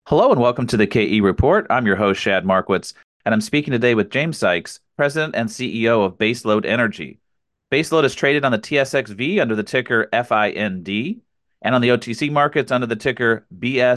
Hello and welcome to the KE Report. I'm your host, Shad Markwitz, and I'm speaking today with James Sykes, President and CEO of Baseload Energy. Baseload is traded on the TSXV under the ticker FIND and on the OTC markets under the ticker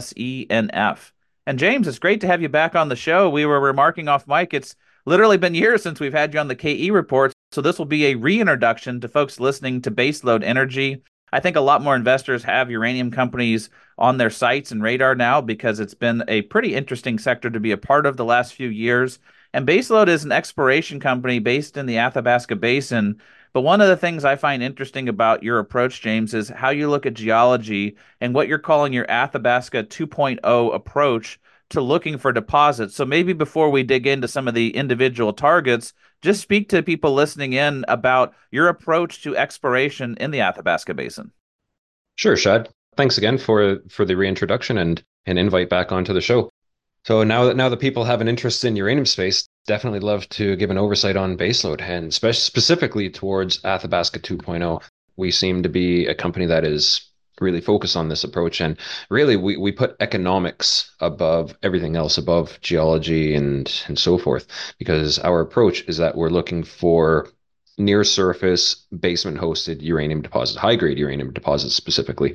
BSENF. And James, it's great to have you back on the show. We were remarking off mic. It's literally been years since we've had you on the KE Report, so this will be a reintroduction to folks listening to Baseload Energy. I think a lot more investors have uranium companies on their sights and radar now because it's been a pretty interesting sector to be a part of the last few years. And Baseload is an exploration company based in the Athabasca Basin. But one of the things I find interesting about your approach, James, is how you look at geology and what you're calling your Athabasca 2.0 approach to looking for deposits. So maybe before we dig into some of the individual targets, just speak to people listening in about your approach to exploration in the Athabasca Basin. Sure, Shad. Thanks again for the reintroduction and an invite back onto the show. So now that people have an interest in uranium space, definitely love to give an oversight on baseload and specifically towards Athabasca 2.0. We seem to be a company that is really focused on this approach, and really we put economics above everything else, above geology and so forth, because our approach is that we're looking for near surface basement hosted uranium deposits, high grade uranium deposits specifically.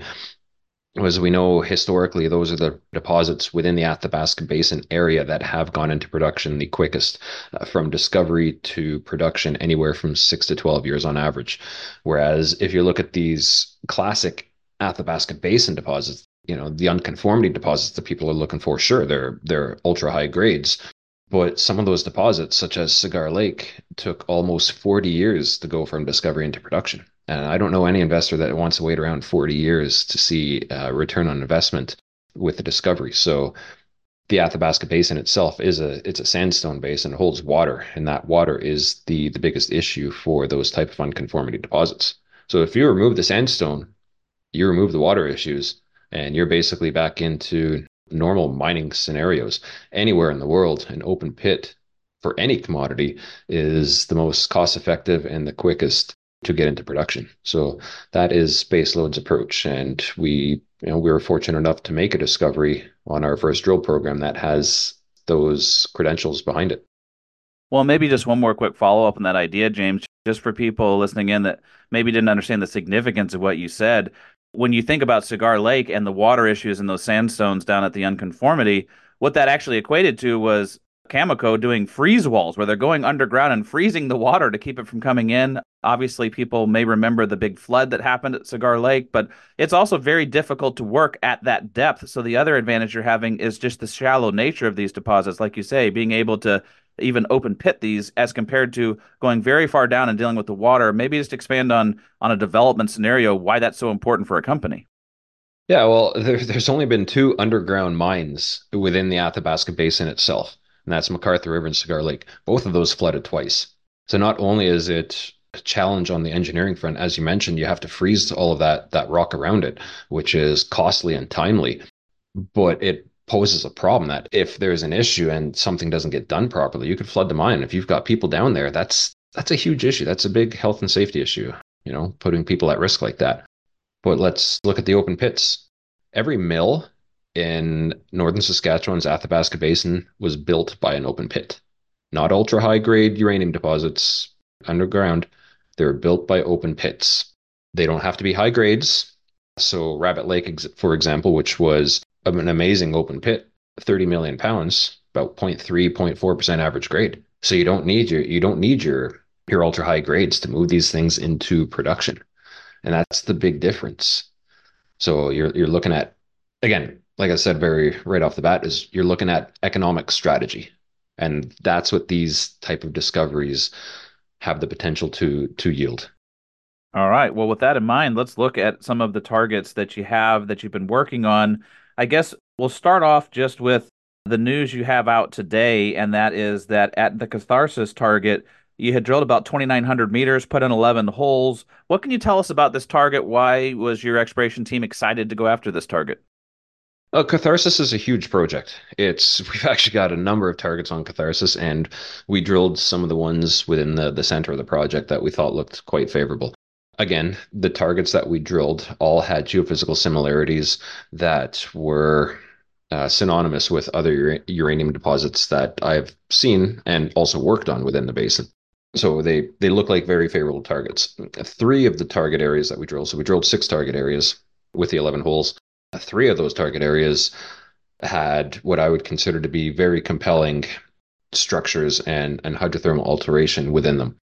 As we know, historically, those are the deposits within the Athabasca Basin area that have gone into production the quickest, from discovery to production, anywhere from 6 to 12 years on average. Whereas if you look at these classic Athabasca Basin deposits, the unconformity deposits that people are looking for, sure, they're ultra high grades, but some of those deposits, such as Cigar Lake, took almost 40 years to go from discovery into production. And I don't know any investor that wants to wait around 40 years to see return on investment with the discovery. So the Athabasca Basin itself it's a sandstone basin. It holds water, and that water is the biggest issue for those type of unconformity deposits. So if you remove the sandstone, you remove the water issues, and you're basically back into normal mining scenarios. Anywhere in the world, an open pit for any commodity is the most cost effective and the quickest to get into production. So that is Baseload's approach. And we were fortunate enough to make a discovery on our first drill program that has those credentials behind it. Well, maybe just one more quick follow up on that idea, James, just for people listening in that maybe didn't understand the significance of what you said. When you think about Cigar Lake and the water issues and those sandstones down at the unconformity, what that actually equated to was Cameco doing freeze walls where they're going underground and freezing the water to keep it from coming in. Obviously, people may remember the big flood that happened at Cigar Lake, but it's also very difficult to work at that depth. So the other advantage you're having is just the shallow nature of these deposits, like you say, being able to even open pit these as compared to going very far down and dealing with the water. Maybe just expand on a development scenario why that's so important for a company. Yeah, well, there's only been two underground mines within the Athabasca Basin itself, and that's McArthur River and Cigar Lake. Both of those flooded twice. So not only is it a challenge on the engineering front, as you mentioned, you have to freeze all of that rock around it, which is costly and timely, but it poses a problem that if there's an issue and something doesn't get done properly, you could flood the mine. If you've got people down there, that's a huge issue. That's a big health and safety issue, putting people at risk like that. But let's look at the open pits. Every mill in northern Saskatchewan's Athabasca Basin was built by an open pit. Not ultra high grade uranium deposits underground. They're built by open pits. They don't have to be high grades. So Rabbit Lake, for example, which was an amazing open pit, 30 million pounds, about 0.3, 0.4% average grade. So you don't need your ultra high grades to move these things into production. And that's the big difference. So you're looking at, again, like I said, very right off the bat, is you're looking at economic strategy. And that's what these type of discoveries have the potential to yield. All right. Well, with that in mind, let's look at some of the targets that you have that you've been working on. I guess we'll start off just with the news you have out today, and that is that at the Catharsis target, you had drilled about 2,900 meters, put in 11 holes. What can you tell us about this target? Why was your exploration team excited to go after this target? Catharsis is a huge project. We've actually got a number of targets on Catharsis, and we drilled some of the ones within the center of the project that we thought looked quite favorable. Again, the targets that we drilled all had geophysical similarities that were synonymous with other uranium deposits that I've seen and also worked on within the basin. So they look like very favorable targets. Three of the target areas that we drilled, so we drilled six target areas with the 11 holes. Three of those target areas had what I would consider to be very compelling structures and hydrothermal alteration within them.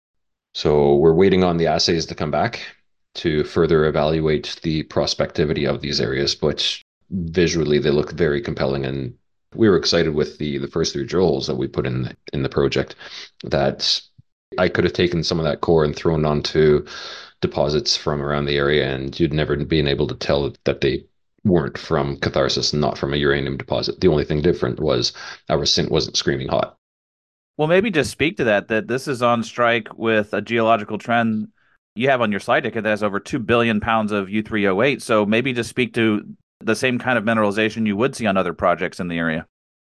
So we're waiting on the assays to come back to further evaluate the prospectivity of these areas, but visually they look very compelling, and we were excited with the first three drill holes that we put in the project. That I could have taken some of that core and thrown onto deposits from around the area, and you'd never been able to tell that they weren't from Catharsis and not from a uranium deposit. The only thing different was our synth wasn't screaming hot. Well, maybe just speak to that this is on strike with a geological trend you have on your slide deck that has over 2 billion pounds of U3O8. So maybe just speak to the same kind of mineralization you would see on other projects in the area.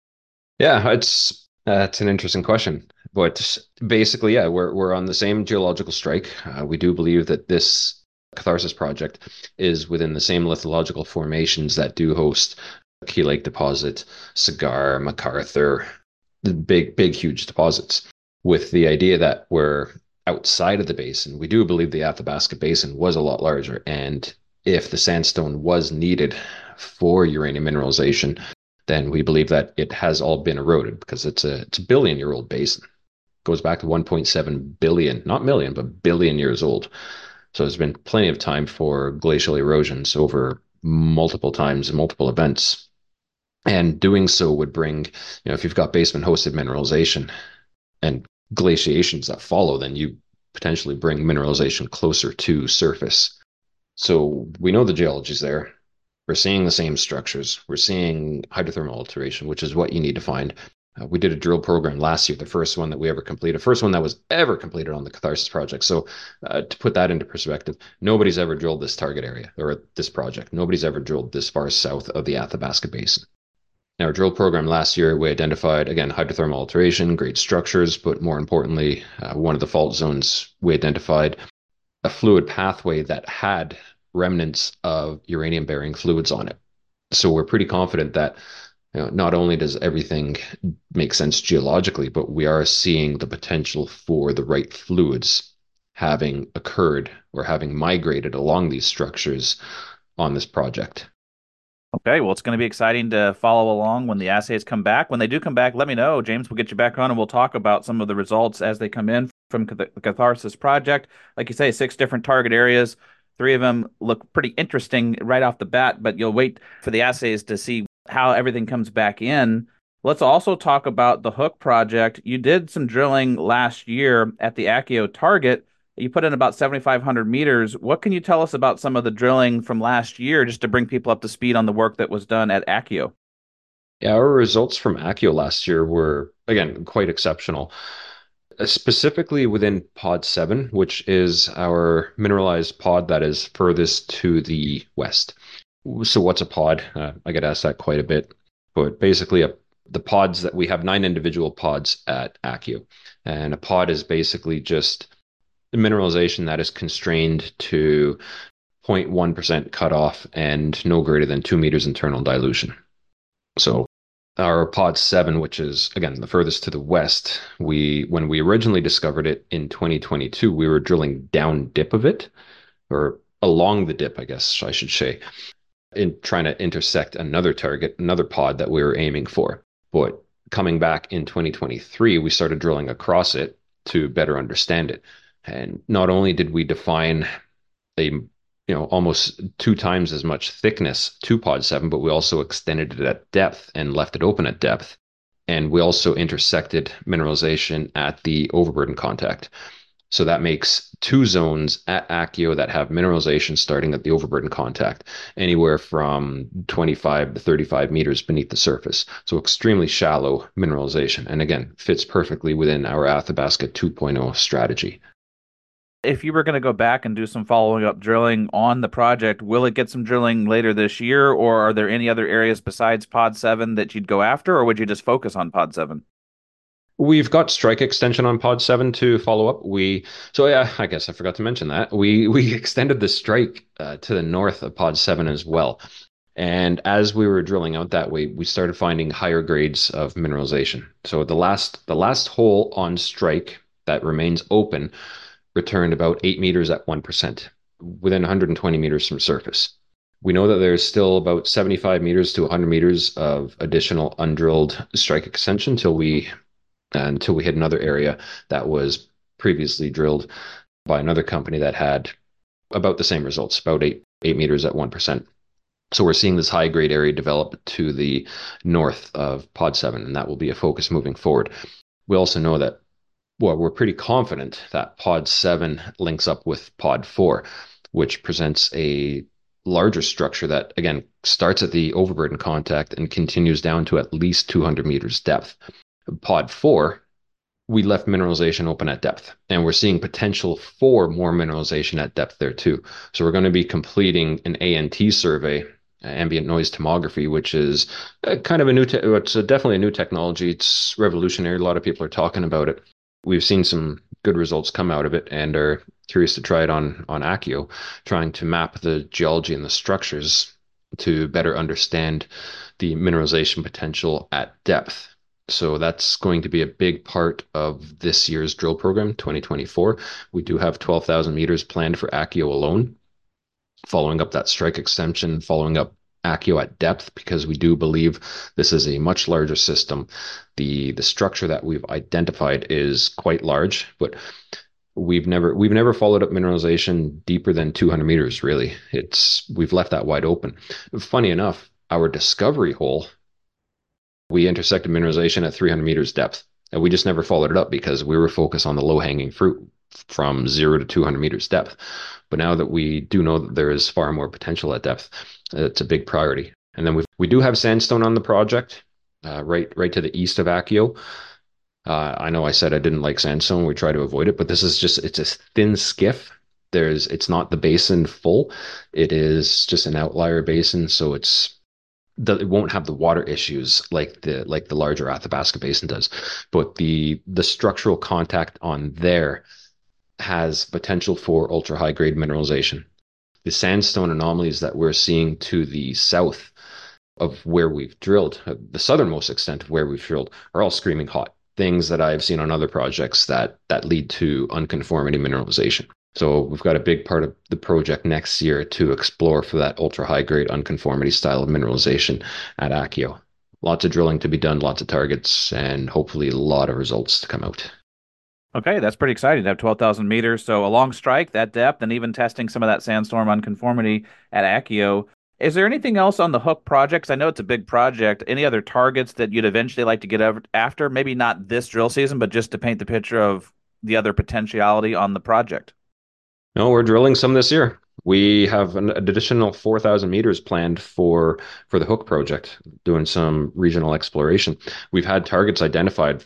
Yeah, it's an interesting question, but basically, yeah, we're on the same geological strike. We do believe that this Catharsis project is within the same lithological formations that do host Key Lake deposit, Cigar, MacArthur, the big, huge deposits. With the idea that we're outside of the basin, we do believe the Athabasca Basin was a lot larger, and if the sandstone was needed for uranium mineralization, then we believe that it has all been eroded because it's a billion-year-old basin. It goes back to 1.7 billion, not million, but billion years old. So there's been plenty of time for glacial erosions over multiple times and multiple events. And doing so would bring, if you've got basement hosted mineralization and glaciations that follow, then you potentially bring mineralization closer to surface. So we know the geology's there. We're seeing the same structures. We're seeing hydrothermal alteration, which is what you need to find. We did a drill program last year, the first one that we ever completed, first one that was ever completed on the Catharsis project. So to put that into perspective, nobody's ever drilled this target area or this project. Nobody's ever drilled this far south of the Athabasca Basin. In our drill program last year, we identified, again, hydrothermal alteration, great structures, but more importantly, one of the fault zones, we identified a fluid pathway that had remnants of uranium bearing fluids on it. So we're pretty confident that not only does everything make sense geologically, but we are seeing the potential for the right fluids having occurred or having migrated along these structures on this project. Okay, well, it's going to be exciting to follow along when the assays come back. When they do come back, let me know. James, we'll get you back on and we'll talk about some of the results as they come in from the Catharsis project. Like you say, six different target areas. Three of them look pretty interesting right off the bat, but you'll wait for the assays to see how everything comes back in. Let's also talk about the Hook project. You did some drilling last year at the Accio target. You put in about 7,500 meters. What can you tell us about some of the drilling from last year just to bring people up to speed on the work that was done at Accio? Yeah, our results from Accio last year were, again, quite exceptional. Specifically within Pod 7, which is our mineralized pod that is furthest to the west. So, what's a pod? I get asked that quite a bit, but basically, the pods that we have 9 individual pods at Accio, and a pod is basically just the mineralization that is constrained to 0.1% cutoff and no greater than 2 meters internal dilution. So our pod 7, which is again the furthest to the west, when we originally discovered it in 2022, we were drilling down dip of it, or along the dip, I guess I should say, in trying to intersect another target, another pod that we were aiming for. But coming back in 2023, we started drilling across it to better understand it. And not only did we define a almost 2 times as much thickness to pod 7, but we also extended it at depth and left it open at depth. And we also intersected mineralization at the overburden contact. So that makes 2 zones at Accio that have mineralization starting at the overburden contact, anywhere from 25 to 35 meters beneath the surface. So extremely shallow mineralization. And again, fits perfectly within our Athabasca 2.0 strategy. If you were going to go back and do some following up drilling on the project, will it get some drilling later this year, or are there any other areas besides Pod 7 that you'd go after, or would you just focus on Pod 7? We've got strike extension on pod 7 to follow up. So yeah, I guess I forgot to mention that we extended the strike to the north of pod 7 as well. And as we were drilling out that way, we started finding higher grades of mineralization. So the last hole on strike that remains open returned about 8 meters at 1%, within 120 meters from surface. We know that there's still about 75 meters to 100 meters of additional undrilled strike extension until we hit another area that was previously drilled by another company that had about the same results, about 8 meters at 1%. So we're seeing this high grade area develop to the north of Pod 7, and that will be a focus moving forward. We also know that, well, we're pretty confident that Pod 7 links up with Pod 4, which presents a larger structure that, again, starts at the overburden contact and continues down to at least 200 meters depth. Pod 4, we left mineralization open at depth, and we're seeing potential for more mineralization at depth there too. So we're going to be completing an ANT survey, ambient noise tomography, which is kind of it's definitely a new technology. It's revolutionary. A lot of people are talking about it. We've seen some good results come out of it and are curious to try it on Accio, trying to map the geology and the structures to better understand the mineralization potential at depth. So that's going to be a big part of this year's drill program, 2024. We do have 12,000 meters planned for Accio alone, following up that strike extension, following up Accio at depth, because we do believe this is a much larger system. The structure that we've identified is quite large, but we've never followed up mineralization deeper than 200 meters. Really, we've left that wide open. Funny enough, our discovery hole, we intersected mineralization at 300 meters depth, and we just never followed it up because we were focused on the low hanging fruit from 0 to 200 meters depth. But now that we do know that there is far more potential at depth, it's a big priority. And then we do have sandstone on the project, right to the east of Accio. I know I said I didn't like sandstone. We try to avoid it, but it's a thin skiff. It's not the basin full. It is just an outlier basin, so it won't have the water issues like the larger Athabasca Basin does. But the structural contact on there has potential for ultra high grade mineralization. The sandstone anomalies that we're seeing to the south of where we've drilled, the southernmost extent of where we've drilled, are all screaming hot. Things that I've seen on other projects that lead to unconformity mineralization. So we've got a big part of the project next year to explore for that ultra high grade unconformity style of mineralization at Accio. Lots of drilling to be done, lots of targets, and hopefully a lot of results to come out. Okay, that's pretty exciting to have 12,000 meters. So a long strike, that depth, and even testing some of that sandstorm unconformity at Accio. Is there anything else on the Hook project? 'Cause I know it's a big project. Any other targets that you'd eventually like to get after? Maybe not this drill season, but just to paint the picture of the other potentiality on the project. No, we're drilling some this year. We have an additional 4,000 meters planned for the Hook project, doing some regional exploration. We've had targets identified,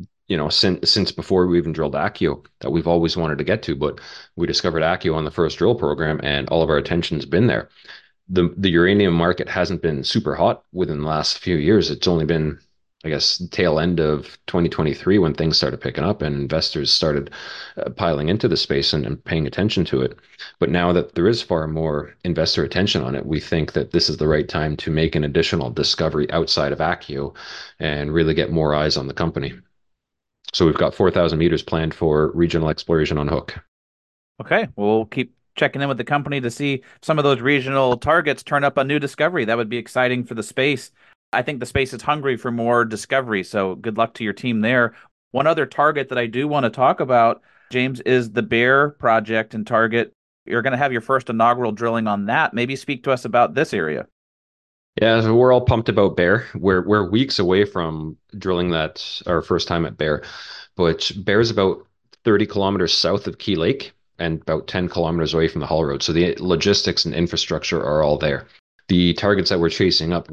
since before we even drilled Accio, that we've always wanted to get to, but we discovered Accio on the first drill program, and all of our attention's been there. The uranium market hasn't been super hot within the last few years. It's only been, I guess, tail end of 2023 when things started picking up and investors started piling into the space and paying attention to it. But now that there is far more investor attention on it, we think that this is the right time to make an additional discovery outside of Accio and really get more eyes on the company. So we've got 4,000 meters planned for regional exploration on Hook. Okay, we'll keep checking in with the company to see if some of those regional targets turn up a new discovery. That would be exciting for the space. I think the space is hungry for more discovery, so good luck to your team there. One other target that I do want to talk about, James, is the Bear project and target. You're going to have your first inaugural drilling on that. Maybe speak to us about this area. Yeah, so we're all pumped about Bear. We're weeks away from drilling that our first time at Bear, but Bear's about 30 kilometers south of Key Lake and about 10 kilometers away from the haul road. So the logistics and infrastructure are all there. The targets that we're chasing up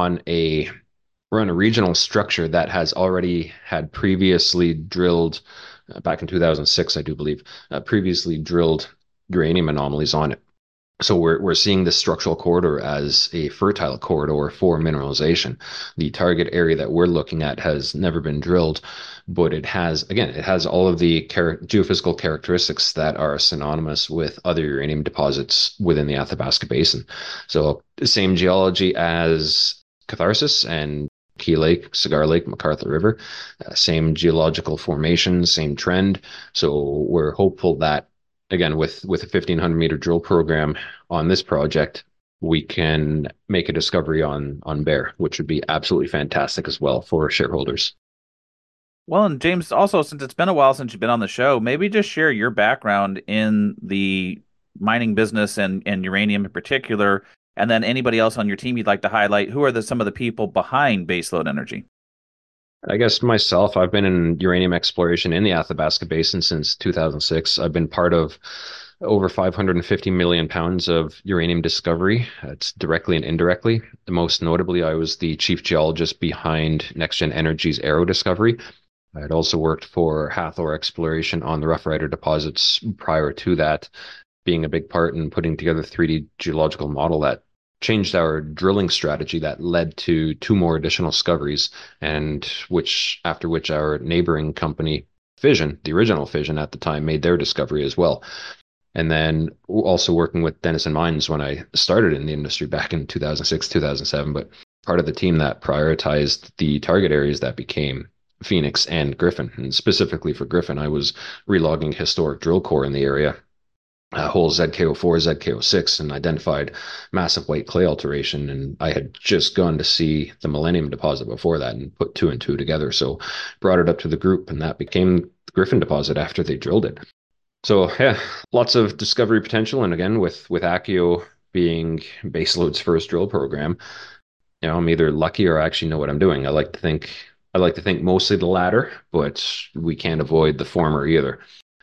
we're on a regional structure that has already had previously drilled back in 2006, I do believe, previously drilled uranium anomalies on it. So we're seeing this structural corridor as a fertile corridor for mineralization. The target area that we're looking at has never been drilled, but it has all of the geophysical characteristics that are synonymous with other uranium deposits within the Athabasca Basin. So the same geology as Catharsis and Key Lake, Cigar Lake, McArthur River, same geological formation, same trend. So we're hopeful that again with a 1,500-meter drill program on this project, we can make a discovery on Bear, which would be absolutely fantastic as well for shareholders. Well, and James, also, since it's been a while since you've been on the show, maybe just share your background in the mining business and uranium in particular, and then anybody else on your team you'd like to highlight. Who are some of the people behind Baseload Energy? I guess myself, I've been in uranium exploration in the Athabasca Basin since 2006. I've been part of over 550 million pounds of uranium discovery. It's directly and indirectly. Most notably, I was the chief geologist behind NextGen Energy's Arrow discovery. I had also worked for Hathor Exploration on the Rough Rider deposits prior to that, being a big part in putting together a 3D geological model that changed our drilling strategy that led to two more additional discoveries, and which after which our neighboring company Fission, the original Fission at the time, made their discovery as well. And then also working with Denison Mines when I started in the industry back in 2006, 2007, but part of the team that prioritized the target areas that became Phoenix and Griffin. And specifically for Griffin, I was relogging historic drill core in the area, holes ZK04, ZK06, and identified massive white clay alteration. And I had just gone to see the Millennium deposit before that and put two and two together. So brought it up to the group, and that became the Griffin deposit after they drilled it. So yeah, lots of discovery potential. And again, with Accio being Baseload's first drill program, I'm either lucky or I actually know what I'm doing. I like to think mostly the latter, but we can't avoid the former either.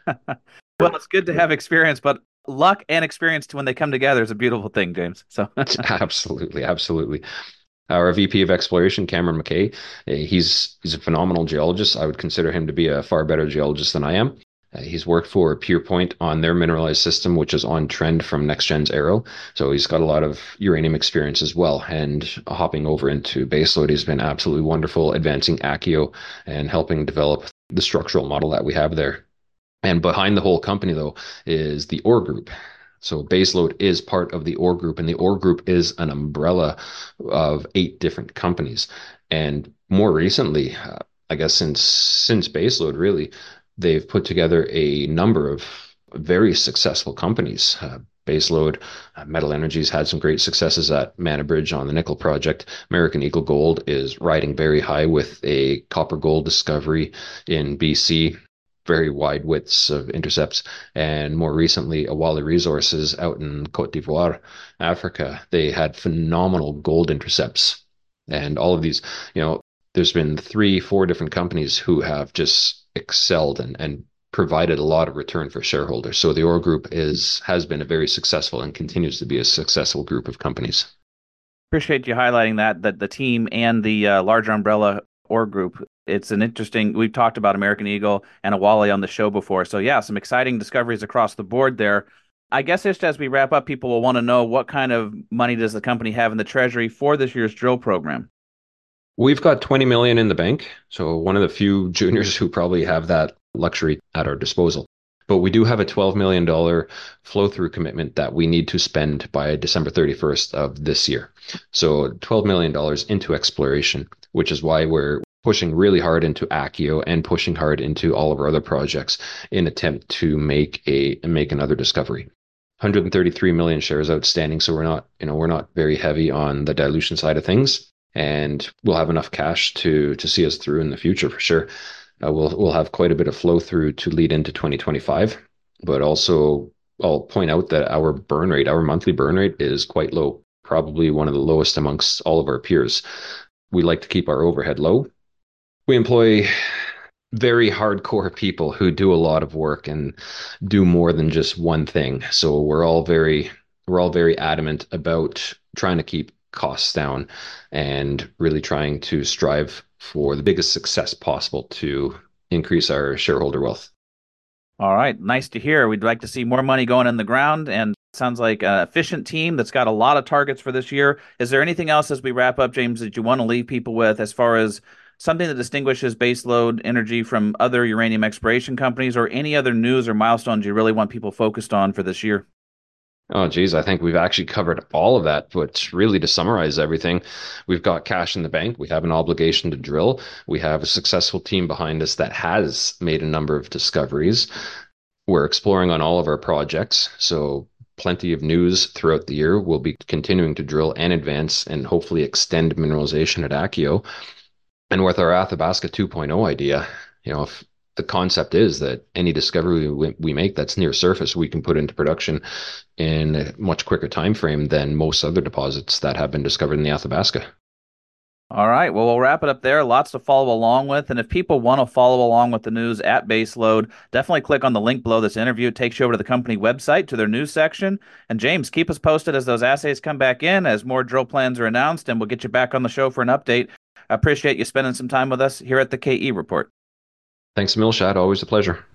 Well, it's good to have experience, but luck and experience when they come together is a beautiful thing, James. So, Absolutely, absolutely. Our VP of Exploration, Cameron McKay, he's a phenomenal geologist. I would consider him to be a far better geologist than I am. He's worked for PurePoint on their mineralized system, which is on trend from NextGen's Arrow. So he's got a lot of uranium experience as well. And hopping over into Baseload, he's been absolutely wonderful, advancing Accio and helping develop the structural model that we have there. And behind the whole company, though, is the ORE Group. So Baseload is part of the ORE Group, and the ORE Group is an umbrella of 8 different companies. And more recently, I guess since Baseload, really, they've put together a number of very successful companies. Baseload, Metal Energy's had some great successes at Mana Bridge on the nickel project. American Eagle Gold is riding very high with a copper gold discovery in BC, very wide widths of intercepts. And more recently, Awali Resources out in Cote d'Ivoire, Africa, they had phenomenal gold intercepts. And all of these, there's been 3, 4 different companies who have just excelled and provided a lot of return for shareholders. So the OR Group has been a very successful and continues to be a successful group of companies. appreciate you highlighting that the team and the larger umbrella org group. It's an interesting. We've talked about American Eagle and Awali on the show before, so yeah, some exciting discoveries across the board there. I guess just as we wrap up, people will want to know what kind of money does the company have in the treasury for this year's drill program? We've got 20 million in the bank, so one of the few juniors who probably have that luxury at our disposal. But we do have a $12 million flow through commitment that we need to spend by December 31st of this year. So $12 million into exploration, which is why we're pushing really hard into Accio and pushing hard into all of our other projects in attempt to make another discovery. 133 million shares outstanding, so we're not very heavy on the dilution side of things, and we'll have enough cash to see us through in the future for sure. We'll have quite a bit of flow through to lead into 2025, but also I'll point out that our monthly burn rate is quite low, probably one of the lowest amongst all of our peers. We like to keep our overhead low. We employ very hardcore people who do a lot of work and do more than just one thing. So we're all very adamant about trying to keep costs down and really trying to strive for the biggest success possible to increase our shareholder wealth. All right, nice to hear. We'd like to see more money going in the ground, and Sounds like an efficient team that's got a lot of targets for this year. Is there anything else as we wrap up, James, that you want to leave people with as far as something that distinguishes Baseload Energy from other uranium exploration companies, or any other news or milestones you really want people focused on for this year? Oh, geez, I think we've actually covered all of that. But really, to summarize everything, we've got cash in the bank. We have an obligation to drill. We have a successful team behind us that has made a number of discoveries. We're exploring on all of our projects. So, plenty of news throughout the year. We'll be continuing to drill and advance and hopefully extend mineralization at Akio. And with our Athabasca 2.0 idea, if the concept is that any discovery we make that's near surface, we can put into production in a much quicker time frame than most other deposits that have been discovered in the Athabasca. All right. Well, we'll wrap it up there. Lots to follow along with. And if people want to follow along with the news at Baseload, definitely click on the link below this interview. It takes you over to the company website to their news section. And James, keep us posted as those assays come back in, as more drill plans are announced, and we'll get you back on the show for an update. I appreciate you spending some time with us here at the KE Report. Thanks, Milshad. Always a pleasure.